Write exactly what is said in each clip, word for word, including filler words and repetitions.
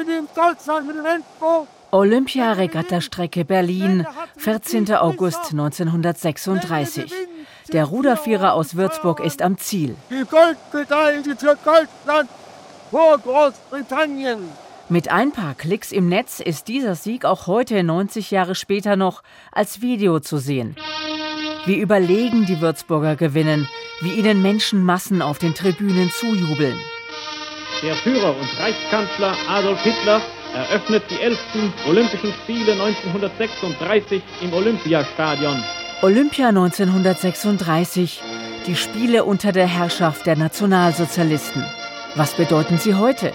mit dem Stolzland, mit dem Endspurt. Olympiaregattastrecke Berlin, vierzehnter August neunzehnhundertsechsunddreißig. Der Rudervierer aus Würzburg ist am Ziel. Die Goldmedaille für Deutschland vor Großbritannien. Mit ein paar Klicks im Netz ist dieser Sieg auch heute, neunzig Jahre später noch, als Video zu sehen. Wie überlegen die Würzburger gewinnen, wie ihnen Menschenmassen auf den Tribünen zujubeln. Der Führer und Reichskanzler Adolf Hitler eröffnet die elften Olympischen Spiele neunzehnhundertsechsunddreißig im Olympiastadion. Olympia neunzehnhundertsechsunddreißig, die Spiele unter der Herrschaft der Nationalsozialisten. Was bedeuten sie heute?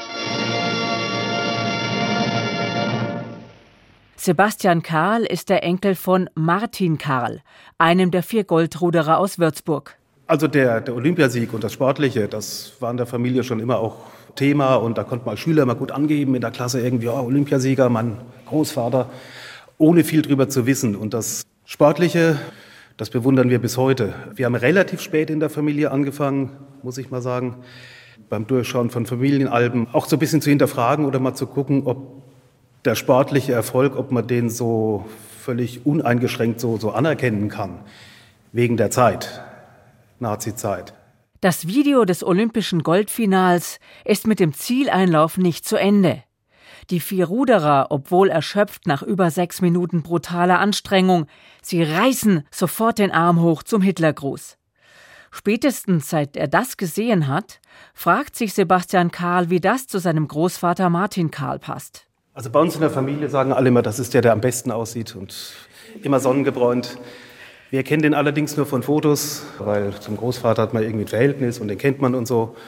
Sebastian Karl ist der Enkel von Martin Karl, einem der vier Goldruderer aus Würzburg. Also der, der Olympiasieg und das Sportliche, das war in der Familie schon immer auch Thema. Und da konnte man als Schüler mal gut angeben in der Klasse irgendwie, oh, Olympiasieger, mein Großvater, ohne viel drüber zu wissen. Und das Sportliche, das bewundern wir bis heute. Wir haben relativ spät in der Familie angefangen, muss ich mal sagen, beim Durchschauen von Familienalben auch so ein bisschen zu hinterfragen oder mal zu gucken, ob der sportliche Erfolg, ob man den so völlig uneingeschränkt so, so anerkennen kann, wegen der Zeit, Nazi-Zeit. Das Video des olympischen Goldfinals ist mit dem Zieleinlauf nicht zu Ende. Die vier Ruderer, obwohl erschöpft nach über sechs Minuten brutaler Anstrengung, sie reißen sofort den Arm hoch zum Hitlergruß. Spätestens seit er das gesehen hat, fragt sich Sebastian Karl, wie das zu seinem Großvater Martin Karl passt. Also bei uns in der Familie sagen alle immer, das ist der, der am besten aussieht und immer sonnengebräunt. Wir kennen den allerdings nur von Fotos, weil zum Großvater hat man irgendwie ein Verhältnis und den kennt man und so.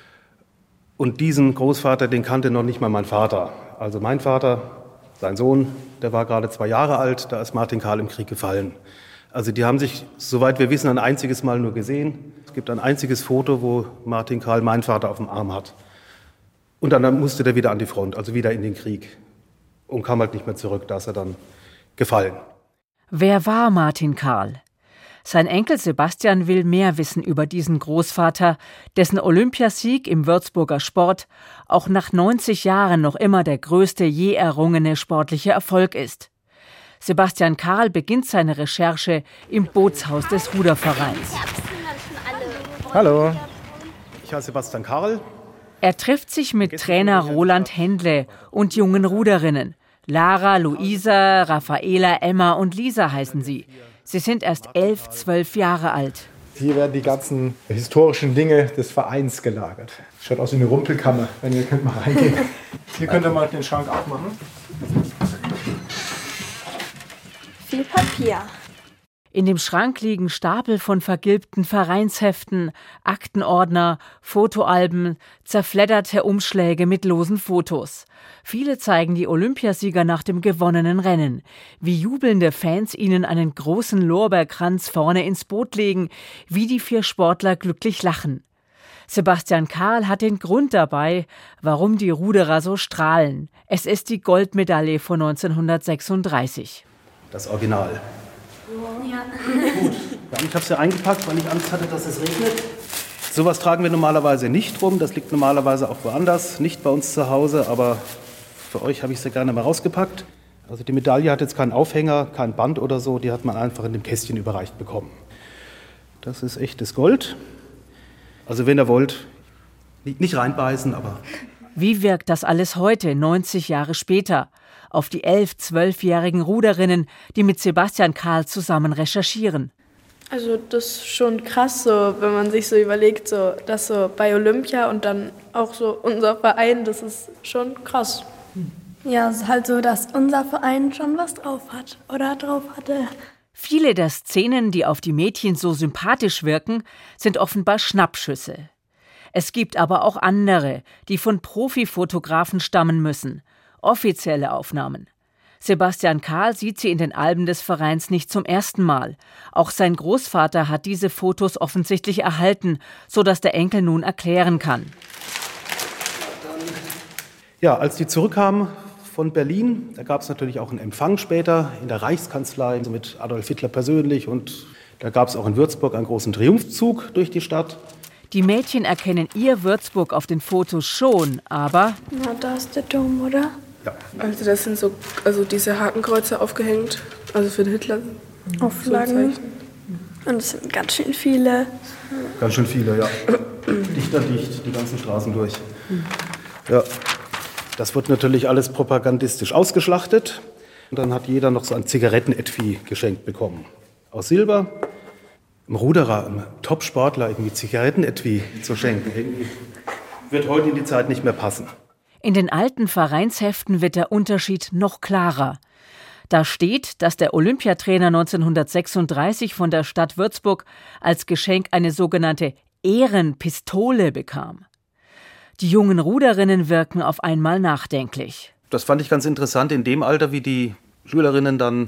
Und diesen Großvater, den kannte noch nicht mal mein Vater. Also mein Vater, sein Sohn, der war gerade zwei Jahre alt, da ist Martin Karl im Krieg gefallen. Also die haben sich, soweit wir wissen, ein einziges Mal nur gesehen. Es gibt ein einziges Foto, wo Martin Karl meinen Vater auf dem Arm hat. Und dann musste der wieder an die Front, also wieder in den Krieg. Und kam halt nicht mehr zurück, da ist er dann gefallen. Wer war Martin Karl? Sein Enkel Sebastian will mehr wissen über diesen Großvater, dessen Olympiasieg im Würzburger Sport auch nach neunzig Jahren noch immer der größte je errungene sportliche Erfolg ist. Sebastian Karl beginnt seine Recherche im Bootshaus des Rudervereins. Hallo, ich heiße Sebastian Karl. Er trifft sich mit Trainer Roland Händle und jungen Ruderinnen. Lara, Luisa, Raffaela, Emma und Lisa heißen sie. Sie sind erst elf, zwölf Jahre alt. Hier werden die ganzen historischen Dinge des Vereins gelagert. Schaut aus wie eine Rumpelkammer, wenn ihr könnt mal reingehen. Hier könnt ihr mal den Schrank aufmachen. Viel Papier. In dem Schrank liegen Stapel von vergilbten Vereinsheften, Aktenordner, Fotoalben, zerfledderte Umschläge mit losen Fotos. Viele zeigen die Olympiasieger nach dem gewonnenen Rennen, wie jubelnde Fans ihnen einen großen Lorbeerkranz vorne ins Boot legen, wie die vier Sportler glücklich lachen. Sebastian Karl hat den Grund dabei, warum die Ruderer so strahlen. Es ist die Goldmedaille von neunzehnhundertsechsunddreißig. Das Original. Ja. Gut, ich habe es ja eingepackt, weil ich Angst hatte, dass es regnet. Sowas tragen wir normalerweise nicht rum, das liegt normalerweise auch woanders, nicht bei uns zu Hause, aber für euch habe ich es ja gerne mal rausgepackt. Also die Medaille hat jetzt keinen Aufhänger, kein Band oder so, die hat man einfach in dem Kästchen überreicht bekommen. Das ist echtes Gold. Also wenn ihr wollt, nicht reinbeißen, aber... Wie wirkt das alles heute, neunzig Jahre später, auf die elf-, zwölfjährigen Ruderinnen, die mit Sebastian Karl zusammen recherchieren? Also das ist schon krass, so, wenn man sich so überlegt, so, dass so bei Olympia und dann auch so unser Verein, das ist schon krass. Ja, es ist halt so, dass unser Verein schon was drauf hat oder drauf hatte. Viele der Szenen, die auf die Mädchen so sympathisch wirken, sind offenbar Schnappschüsse. Es gibt aber auch andere, die von Profifotografen stammen müssen. Offizielle Aufnahmen. Sebastian Karl sieht sie in den Alben des Vereins nicht zum ersten Mal. Auch sein Großvater hat diese Fotos offensichtlich erhalten, sodass der Enkel nun erklären kann. Ja, als die zurückkamen von Berlin, da gab es natürlich auch einen Empfang später in der Reichskanzlei mit Adolf Hitler persönlich. Und da gab es auch in Würzburg einen großen Triumphzug durch die Stadt. Die Mädchen erkennen ihr Würzburg auf den Fotos schon, aber... Na, da ist der Dom, oder? Ja. Also das sind so, also diese Hakenkreuze aufgehängt, also für den Hitler. Auflagen. So Und es sind ganz schön viele. Ganz schön viele, ja. Dicht an dicht, die ganzen Straßen durch. Ja. Das wird natürlich alles propagandistisch ausgeschlachtet. Und dann hat jeder noch so ein Zigarettenetui geschenkt bekommen. Aus Silber. Im Ruderer, im Top-Sportler irgendwie Zigarettenetui zu schenken. Irgendwie wird heute in die Zeit nicht mehr passen. In den alten Vereinsheften wird der Unterschied noch klarer. Da steht, dass der Olympiatrainer neunzehnhundertsechsunddreißig von der Stadt Würzburg als Geschenk eine sogenannte Ehrenpistole bekam. Die jungen Ruderinnen wirken auf einmal nachdenklich. Das fand ich ganz interessant in dem Alter, wie die Schülerinnen dann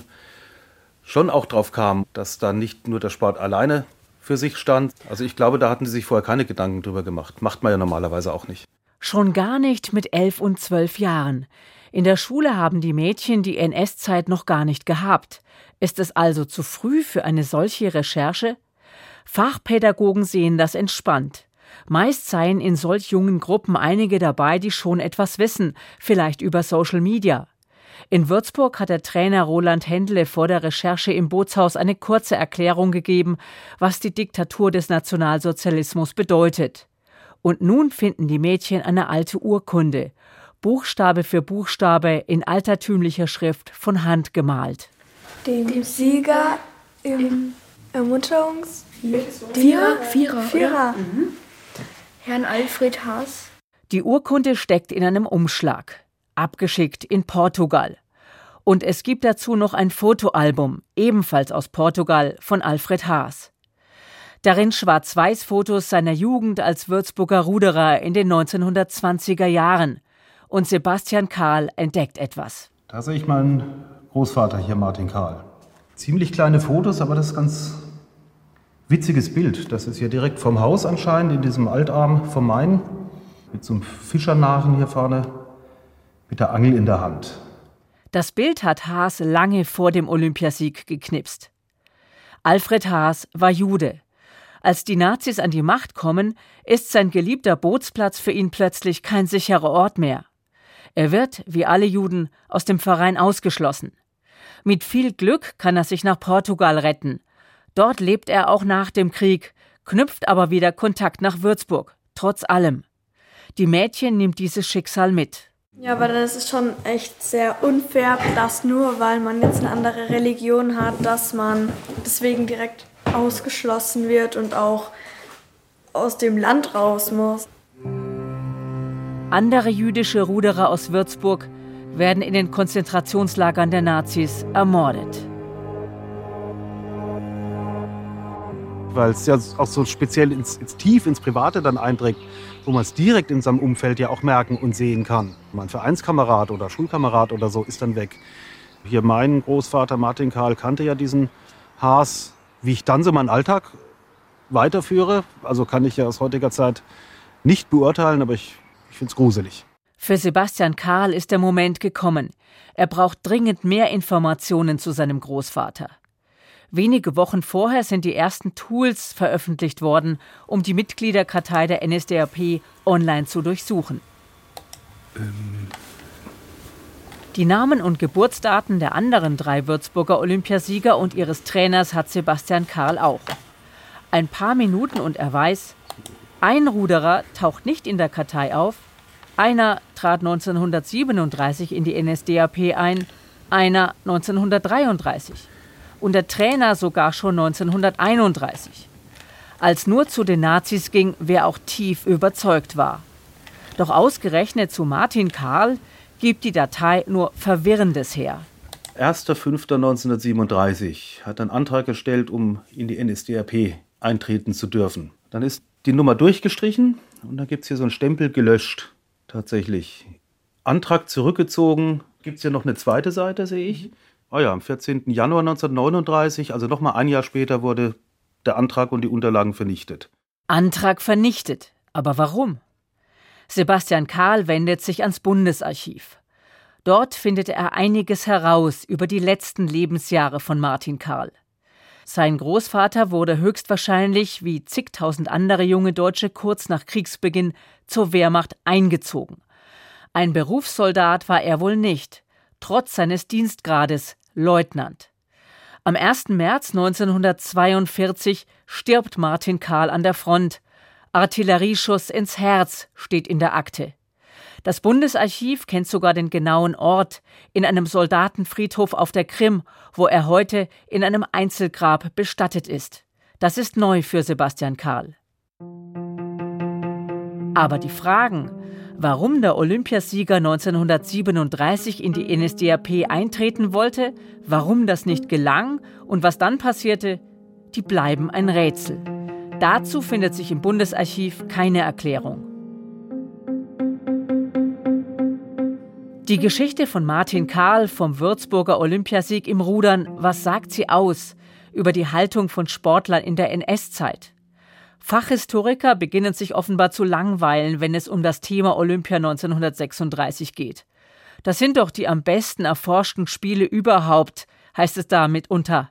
schon auch drauf kamen, dass da nicht nur der Sport alleine für sich stand. Also ich glaube, da hatten sie sich vorher keine Gedanken drüber gemacht. Macht man ja normalerweise auch nicht. Schon gar nicht mit elf und zwölf Jahren. In der Schule haben die Mädchen die N S-Zeit noch gar nicht gehabt. Ist es also zu früh für eine solche Recherche? Fachpädagogen sehen das entspannt. Meist seien in solch jungen Gruppen einige dabei, die schon etwas wissen, vielleicht über Social Media. In Würzburg hat der Trainer Roland Händle vor der Recherche im Bootshaus eine kurze Erklärung gegeben, was die Diktatur des Nationalsozialismus bedeutet. Und nun finden die Mädchen eine alte Urkunde, Buchstabe für Buchstabe in altertümlicher Schrift von Hand gemalt. Dem, Dem Sieger im Ermunterungs... Vierer? Vierer, Vierer. Mhm. Herrn Alfred Haas. Die Urkunde steckt in einem Umschlag, abgeschickt in Portugal. Und es gibt dazu noch ein Fotoalbum, ebenfalls aus Portugal, von Alfred Haas. Darin Schwarz-Weiß-Fotos seiner Jugend als Würzburger Ruderer in den neunzehnhundertzwanziger Jahren. Und Sebastian Karl entdeckt etwas. Da sehe ich meinen Großvater hier, Martin Karl. Ziemlich kleine Fotos, aber das ist ganz witziges Bild. Das ist hier direkt vom Haus anscheinend, in diesem Altarm vom Main. Mit so einem Fischernachen hier vorne, mit der Angel in der Hand. Das Bild hat Haas lange vor dem Olympiasieg geknipst. Alfred Haas war Jude. Als die Nazis an die Macht kommen, ist sein geliebter Bootsplatz für ihn plötzlich kein sicherer Ort mehr. Er wird, wie alle Juden, aus dem Verein ausgeschlossen. Mit viel Glück kann er sich nach Portugal retten. Dort lebt er auch nach dem Krieg, knüpft aber wieder Kontakt nach Würzburg, trotz allem. Die Mädchen nimmt dieses Schicksal mit. Ja, aber das ist schon echt sehr unfair, dass nur weil man jetzt eine andere Religion hat, dass man deswegen direkt ausgeschlossen wird und auch aus dem Land raus muss. Andere jüdische Ruderer aus Würzburg werden in den Konzentrationslagern der Nazis ermordet. Weil es ja auch so speziell ins, ins Tief, ins Private dann einträgt, wo man es direkt in seinem Umfeld ja auch merken und sehen kann. Mein Vereinskamerad oder Schulkamerad oder so ist dann weg. Hier mein Großvater Martin Karl kannte ja diesen Haas. Wie ich dann so meinen Alltag weiterführe, also kann ich ja aus heutiger Zeit nicht beurteilen, aber ich, ich finde es gruselig. Für Sebastian Karl ist der Moment gekommen. Er braucht dringend mehr Informationen zu seinem Großvater. Wenige Wochen vorher sind die ersten Tools veröffentlicht worden, um die Mitgliederkartei der N S D A P online zu durchsuchen. Ähm. Die Namen und Geburtsdaten der anderen drei Würzburger Olympiasieger und ihres Trainers hat Sebastian Karl auch. Ein paar Minuten und er weiß, ein Ruderer taucht nicht in der Kartei auf, einer trat neunzehnhundertsiebenunddreißig in die N S D A P ein, einer neunzehnhundertdreiunddreißig und der Trainer sogar schon neunzehnhunderteinunddreißig. Als nur zu den Nazis ging, wer auch tief überzeugt war. Doch ausgerechnet zu Martin Karl gibt die Datei nur Verwirrendes her. erster fünfter neunzehnhundertsiebenunddreißig hat einen Antrag gestellt, um in die N S D A P eintreten zu dürfen. Dann ist die Nummer durchgestrichen und dann gibt es hier so einen Stempel gelöscht. Tatsächlich. Antrag zurückgezogen. Gibt es hier noch eine zweite Seite, sehe ich. Ah ja, am vierzehnten Januar neunzehnhundertneununddreißig, also noch mal ein Jahr später, wurde der Antrag und die Unterlagen vernichtet. Antrag vernichtet. Aber warum? Sebastian Karl wendet sich ans Bundesarchiv. Dort findet er einiges heraus über die letzten Lebensjahre von Martin Karl. Sein Großvater wurde höchstwahrscheinlich, wie zigtausend andere junge Deutsche, kurz nach Kriegsbeginn zur Wehrmacht eingezogen. Ein Berufssoldat war er wohl nicht, trotz seines Dienstgrades Leutnant. Am ersten März neunzehnhundertzweiundvierzig stirbt Martin Kahl an der Front. Artillerieschuss ins Herz steht in der Akte. Das Bundesarchiv kennt sogar den genauen Ort, in einem Soldatenfriedhof auf der Krim, wo er heute in einem Einzelgrab bestattet ist. Das ist neu für Sebastian Kahl. Aber die Fragen, warum der Olympiasieger neunzehnhundertsiebenunddreißig in die N S D A P eintreten wollte, warum das nicht gelang und was dann passierte, die bleiben ein Rätsel. Dazu findet sich im Bundesarchiv keine Erklärung. Die Geschichte von Martin Kahl vom Würzburger Olympiasieg im Rudern, was sagt sie aus über die Haltung von Sportlern in der N S-Zeit? Fachhistoriker beginnen sich offenbar zu langweilen, wenn es um das Thema Olympia neunzehnhundertsechsunddreißig geht. Das sind doch die am besten erforschten Spiele überhaupt, heißt es da mitunter.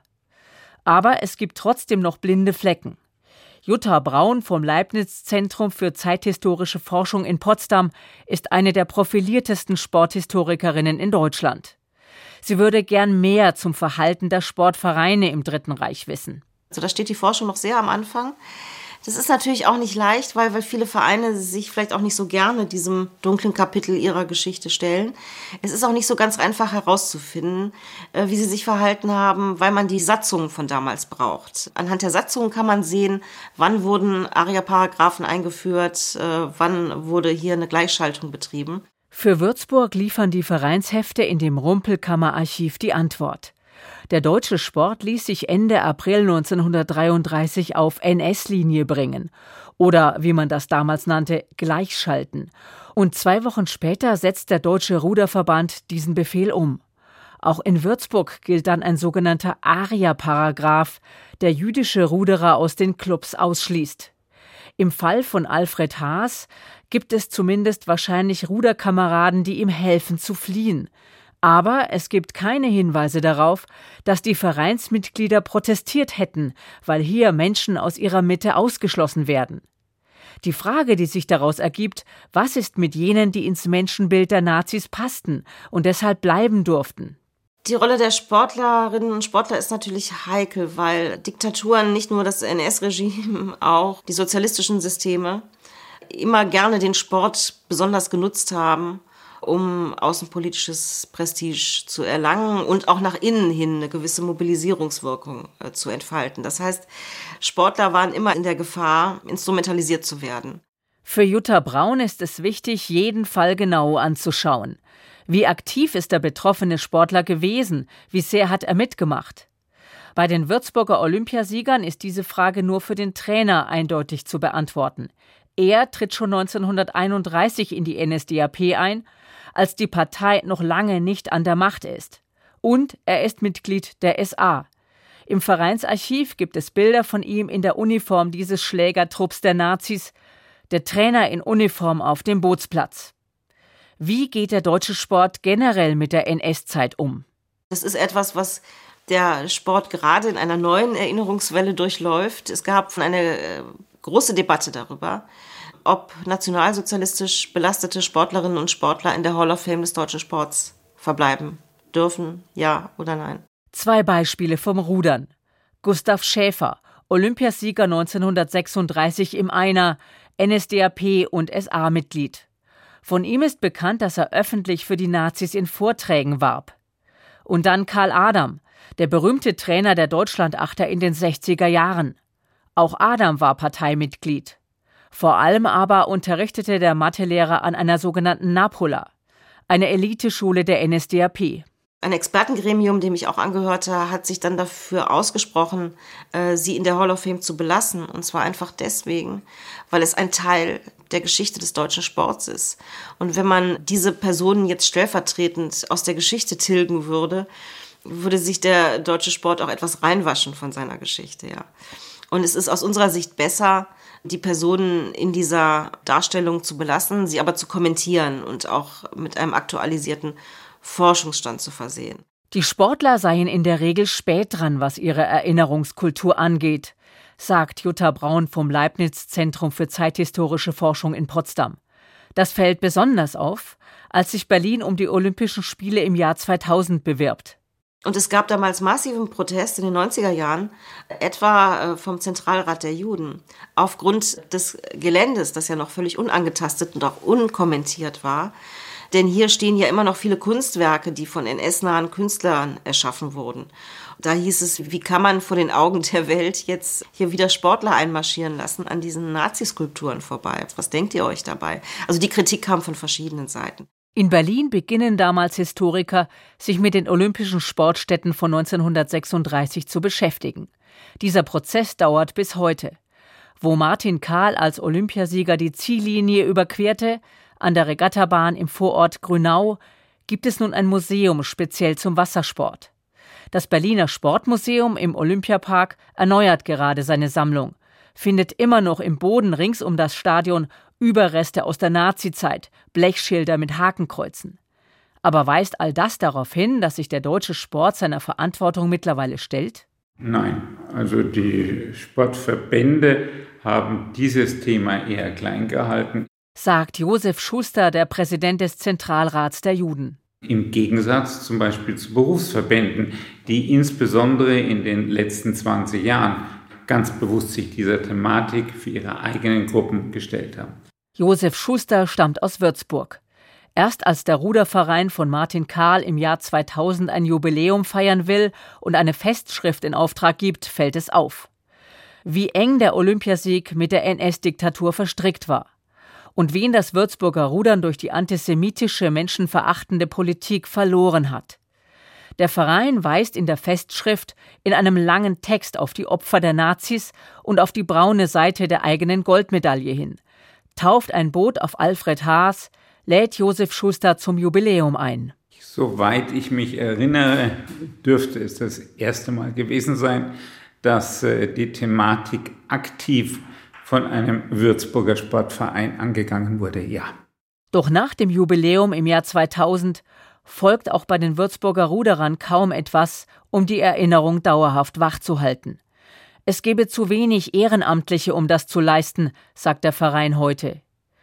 Aber es gibt trotzdem noch blinde Flecken. Jutta Braun vom Leibniz-Zentrum für zeithistorische Forschung in Potsdam ist eine der profiliertesten Sporthistorikerinnen in Deutschland. Sie würde gern mehr zum Verhalten der Sportvereine im Dritten Reich wissen. Also da steht die Forschung noch sehr am Anfang. Das ist natürlich auch nicht leicht, weil, weil viele Vereine sich vielleicht auch nicht so gerne diesem dunklen Kapitel ihrer Geschichte stellen. Es ist auch nicht so ganz einfach herauszufinden, wie sie sich verhalten haben, weil man die Satzungen von damals braucht. Anhand der Satzungen kann man sehen, wann wurden Aria-Paragraphen eingeführt, wann wurde hier eine Gleichschaltung betrieben. Für Würzburg liefern die Vereinshefte in dem Rumpelkammerarchiv die Antwort. Der deutsche Sport ließ sich Ende April neunzehnhundertdreiunddreißig auf N S-Linie bringen oder, wie man das damals nannte, gleichschalten. Und zwei Wochen später setzt der Deutsche Ruderverband diesen Befehl um. Auch in Würzburg gilt dann ein sogenannter Aria-Paragraph, der jüdische Ruderer aus den Clubs ausschließt. Im Fall von Alfred Haas gibt es zumindest wahrscheinlich Ruderkameraden, die ihm helfen zu fliehen. Aber es gibt keine Hinweise darauf, dass die Vereinsmitglieder protestiert hätten, weil hier Menschen aus ihrer Mitte ausgeschlossen werden. Die Frage, die sich daraus ergibt, was ist mit jenen, die ins Menschenbild der Nazis passten und deshalb bleiben durften? Die Rolle der Sportlerinnen und Sportler ist natürlich heikel, weil Diktaturen, nicht nur das N S-Regime, auch die sozialistischen Systeme, immer gerne den Sport besonders genutzt haben, um außenpolitisches Prestige zu erlangen und auch nach innen hin eine gewisse Mobilisierungswirkung äh, zu entfalten. Das heißt, Sportler waren immer in der Gefahr, instrumentalisiert zu werden. Für Jutta Braun ist es wichtig, jeden Fall genau anzuschauen. Wie aktiv ist der betroffene Sportler gewesen? Wie sehr hat er mitgemacht? Bei den Würzburger Olympiasiegern ist diese Frage nur für den Trainer eindeutig zu beantworten. Er tritt schon neunzehnhunderteinunddreißig in die N S D A P ein, als die Partei noch lange nicht an der Macht ist. Und er ist Mitglied der S A. Im Vereinsarchiv gibt es Bilder von ihm in der Uniform dieses Schlägertrupps der Nazis, der Trainer in Uniform auf dem Bootsplatz. Wie geht der deutsche Sport generell mit der N S-Zeit um? Das ist etwas, was der Sport gerade in einer neuen Erinnerungswelle durchläuft. Es gab eine äh, große Debatte darüber, ob nationalsozialistisch belastete Sportlerinnen und Sportler in der Hall of Fame des deutschen Sports verbleiben dürfen, ja oder nein. Zwei Beispiele vom Rudern. Gustav Schäfer, Olympiasieger neunzehnhundertsechsunddreißig im Einer, N S D A P und S A-Mitglied. Von ihm ist bekannt, dass er öffentlich für die Nazis in Vorträgen warb. Und dann Karl Adam, der berühmte Trainer der Deutschlandachter in den sechziger Jahren. Auch Adam war Parteimitglied. Vor allem aber unterrichtete der Mathelehrer an einer sogenannten Napola, eine Eliteschule der N S D A P. Ein Expertengremium, dem ich auch angehörte, hat sich dann dafür ausgesprochen, sie in der Hall of Fame zu belassen. Und zwar einfach deswegen, weil es ein Teil der Geschichte des deutschen Sports ist. Und wenn man diese Personen jetzt stellvertretend aus der Geschichte tilgen würde, würde sich der deutsche Sport auch etwas reinwaschen von seiner Geschichte, ja. Und es ist aus unserer Sicht besser, die Personen in dieser Darstellung zu belassen, sie aber zu kommentieren und auch mit einem aktualisierten Forschungsstand zu versehen. Die Sportler seien in der Regel spät dran, was ihre Erinnerungskultur angeht, sagt Jutta Braun vom Leibniz-Zentrum für zeithistorische Forschung in Potsdam. Das fällt besonders auf, als sich Berlin um die Olympischen Spiele im Jahr zweitausend bewirbt. Und es gab damals massiven Protest in den neunziger Jahren, etwa vom Zentralrat der Juden, aufgrund des Geländes, das ja noch völlig unangetastet und auch unkommentiert war. Denn hier stehen ja immer noch viele Kunstwerke, die von N S-nahen Künstlern erschaffen wurden. Da hieß es, wie kann man vor den Augen der Welt jetzt hier wieder Sportler einmarschieren lassen an diesen Naziskulpturen vorbei? Was denkt ihr euch dabei? Also die Kritik kam von verschiedenen Seiten. In Berlin beginnen damals Historiker, sich mit den Olympischen Sportstätten von neunzehnhundertsechsunddreißig zu beschäftigen. Dieser Prozess dauert bis heute. Wo Martin Kahl als Olympiasieger die Ziellinie überquerte, an der Regattabahn im Vorort Grünau, gibt es nun ein Museum speziell zum Wassersport. Das Berliner Sportmuseum im Olympiapark erneuert gerade seine Sammlung, findet immer noch im Boden rings um das Stadion Überreste aus der Nazizeit, Blechschilder mit Hakenkreuzen. Aber weist all das darauf hin, dass sich der deutsche Sport seiner Verantwortung mittlerweile stellt? Nein, also die Sportverbände haben dieses Thema eher klein gehalten, sagt Josef Schuster, der Präsident des Zentralrats der Juden. Im Gegensatz zum Beispiel zu Berufsverbänden, die insbesondere in den letzten zwanzig Jahren ganz bewusst sich dieser Thematik für ihre eigenen Gruppen gestellt haben. Josef Schuster stammt aus Würzburg. Erst als der Ruderverein von Martin Kahl im Jahr zweitausend ein Jubiläum feiern will und eine Festschrift in Auftrag gibt, fällt es auf. Wie eng der Olympiasieg mit der N S-Diktatur verstrickt war. Und wen das Würzburger Rudern durch die antisemitische, menschenverachtende Politik verloren hat. Der Verein weist in der Festschrift in einem langen Text auf die Opfer der Nazis und auf die braune Seite der eigenen Goldmedaille hin, tauft ein Boot auf Alfred Haas, lädt Josef Schuster zum Jubiläum ein. Soweit ich mich erinnere, dürfte es das erste Mal gewesen sein, dass die Thematik aktiv von einem Würzburger Sportverein angegangen wurde, ja. Doch nach dem Jubiläum im Jahr zweitausend folgt auch bei den Würzburger Ruderern kaum etwas, um die Erinnerung dauerhaft wachzuhalten. Es gebe zu wenig Ehrenamtliche, um das zu leisten, sagt der Verein heute.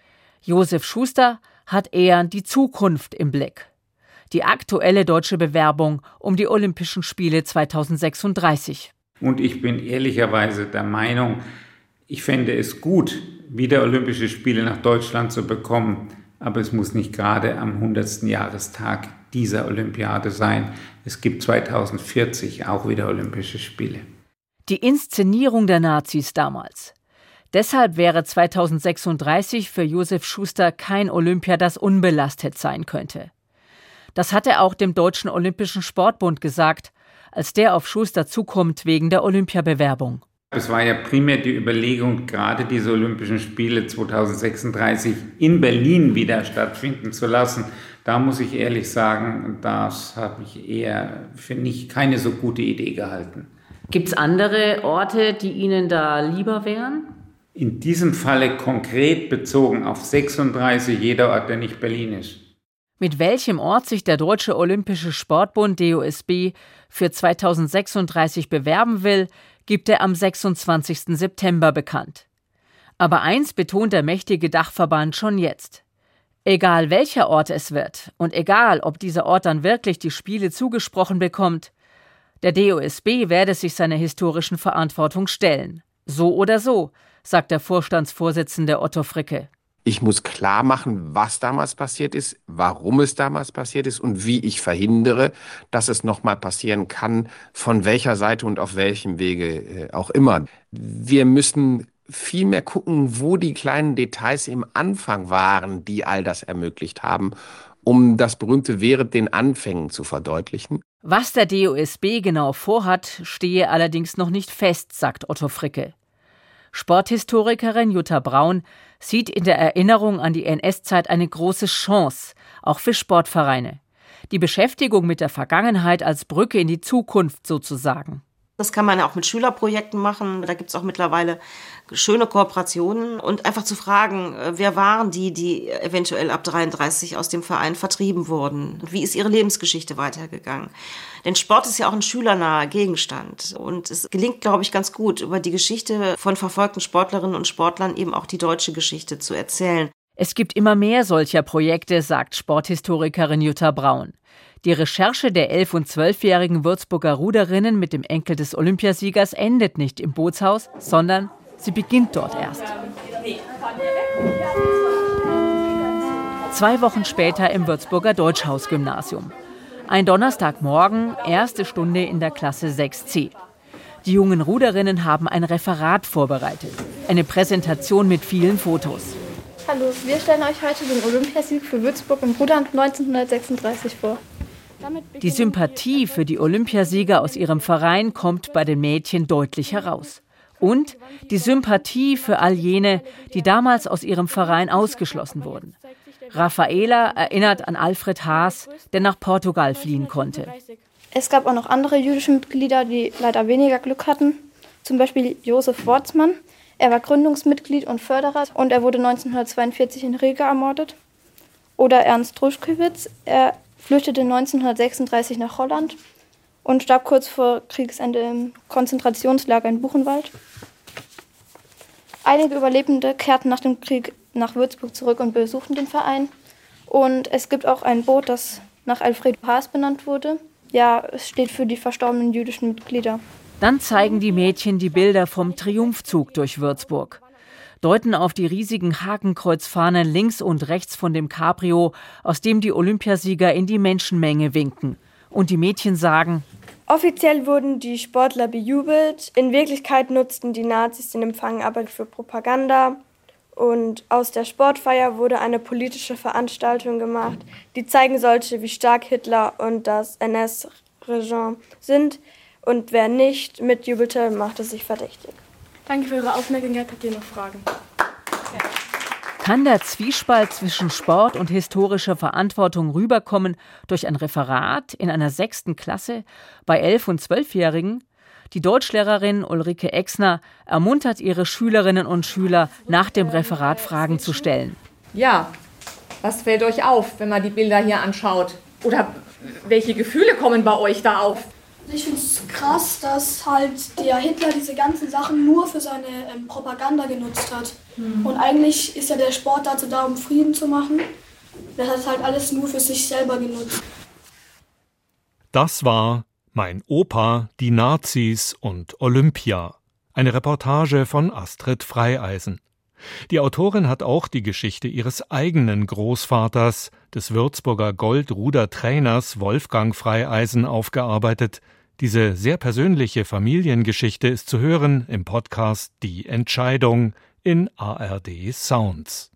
Josef Schuster hat eher die Zukunft im Blick. Die aktuelle deutsche Bewerbung um die Olympischen Spiele zweitausendsechsunddreißig. Und ich bin ehrlicherweise der Meinung, ich fände es gut, wieder Olympische Spiele nach Deutschland zu bekommen, aber es muss nicht gerade am hundertsten Jahrestag dieser Olympiade sein. Es gibt zweitausendvierzig auch wieder Olympische Spiele. Die Inszenierung der Nazis damals. Deshalb wäre zweitausendsechsunddreißig für Josef Schuster kein Olympia, das unbelastet sein könnte. Das hat er auch dem Deutschen Olympischen Sportbund gesagt, als der auf Schuster zukommt wegen der Olympiabewerbung. Es war ja primär die Überlegung, gerade diese Olympischen Spiele zweitausendsechsunddreißig in Berlin wieder stattfinden zu lassen. Da muss ich ehrlich sagen, das habe ich eher für nicht keine so gute Idee gehalten. Gibt es andere Orte, die Ihnen da lieber wären? In diesem Falle konkret bezogen auf sechsunddreißig, jeder Ort, der nicht Berlin ist. Mit welchem Ort sich der Deutsche Olympische Sportbund D O S B für zweitausendsechsunddreißig bewerben will, gibt er am sechsundzwanzigsten September bekannt. Aber eins betont der mächtige Dachverband schon jetzt. Egal welcher Ort es wird und egal, ob dieser Ort dann wirklich die Spiele zugesprochen bekommt, der D O S B werde sich seiner historischen Verantwortung stellen. So oder so, sagt der Vorstandsvorsitzende Otto Fricke. Ich muss klar machen, was damals passiert ist, warum es damals passiert ist und wie ich verhindere, dass es nochmal passieren kann, von welcher Seite und auf welchem Wege auch immer. Wir müssen viel mehr gucken, wo die kleinen Details im Anfang waren, die all das ermöglicht haben, um das berühmte während den Anfängen zu verdeutlichen. Was der D O S B genau vorhat, stehe allerdings noch nicht fest, sagt Otto Fricke. Sporthistorikerin Jutta Braun sieht in der Erinnerung an die N S-Zeit eine große Chance, auch für Sportvereine. Die Beschäftigung mit der Vergangenheit als Brücke in die Zukunft sozusagen. Das kann man ja auch mit Schülerprojekten machen. Da gibt es auch mittlerweile schöne Kooperationen. Und einfach zu fragen, wer waren die, die eventuell ab dreiunddreißig aus dem Verein vertrieben wurden? Wie ist ihre Lebensgeschichte weitergegangen? Denn Sport ist ja auch ein schülernaher Gegenstand. Und es gelingt, glaube ich, ganz gut, über die Geschichte von verfolgten Sportlerinnen und Sportlern eben auch die deutsche Geschichte zu erzählen. Es gibt immer mehr solcher Projekte, sagt Sporthistorikerin Jutta Braun. Die Recherche der elf- und zwölfjährigen Würzburger Ruderinnen mit dem Enkel des Olympiasiegers endet nicht im Bootshaus, sondern sie beginnt dort erst. Zwei Wochen später im Würzburger Deutschhaus-Gymnasium. Ein Donnerstagmorgen, erste Stunde in der Klasse sechs C. Die jungen Ruderinnen haben ein Referat vorbereitet. Eine Präsentation mit vielen Fotos. Hallo, wir stellen euch heute den Olympiasieg für Würzburg im Rudern neunzehnhundertsechsunddreißig vor. Die Sympathie für die Olympiasieger aus ihrem Verein kommt bei den Mädchen deutlich heraus. Und die Sympathie für all jene, die damals aus ihrem Verein ausgeschlossen wurden. Raffaela erinnert an Alfred Haas, der nach Portugal fliehen konnte. Es gab auch noch andere jüdische Mitglieder, die leider weniger Glück hatten. Zum Beispiel Josef Wortsmann. Er war Gründungsmitglied und Förderer und er wurde neunzehnhundertzweiundvierzig in Riga ermordet. Oder Ernst Truschkewitz. Er flüchtete neunzehnhundertsechsunddreißig nach Holland und starb kurz vor Kriegsende im Konzentrationslager in Buchenwald. Einige Überlebende kehrten nach dem Krieg nach Würzburg zurück und besuchten den Verein. Und es gibt auch ein Boot, das nach Alfred Haas benannt wurde. Ja, es steht für die verstorbenen jüdischen Mitglieder. Dann zeigen die Mädchen die Bilder vom Triumphzug durch Würzburg. Deuten auf die riesigen Hakenkreuzfahnen links und rechts von dem Cabrio, aus dem die Olympiasieger in die Menschenmenge winken. Und die Mädchen sagen: Offiziell wurden die Sportler bejubelt. In Wirklichkeit nutzten die Nazis den Empfang aber für Propaganda. Und aus der Sportfeier wurde eine politische Veranstaltung gemacht, die zeigen sollte, wie stark Hitler und das N S-Regime sind. Und wer nicht mitjubelte, machte sich verdächtig. Danke für Ihre Aufmerksamkeit. Habt ihr noch Fragen? Kann der Zwiespalt zwischen Sport und historischer Verantwortung rüberkommen durch ein Referat in einer sechsten Klasse bei elf- und zwölfjährigen? Die Deutschlehrerin Ulrike Exner ermuntert ihre Schülerinnen und Schüler, nach dem Referat Fragen zu stellen. Ja, was fällt euch auf, wenn man die Bilder hier anschaut? Oder welche Gefühle kommen bei euch da auf? Ich finde es krass, dass halt der Hitler diese ganzen Sachen nur für seine ähm, Propaganda genutzt hat. Mhm. Und eigentlich ist ja der Sport dazu da, um Frieden zu machen. Der hat halt alles nur für sich selber genutzt. Das war Mein Opa, die Nazis und Olympia. Eine Reportage von Astrid Freieisen. Die Autorin hat auch die Geschichte ihres eigenen Großvaters, des Würzburger Goldruder-Trainers Wolfgang Freieisen, aufgearbeitet. Diese sehr persönliche Familiengeschichte ist zu hören im Podcast Die Entscheidung in A R D Sounds.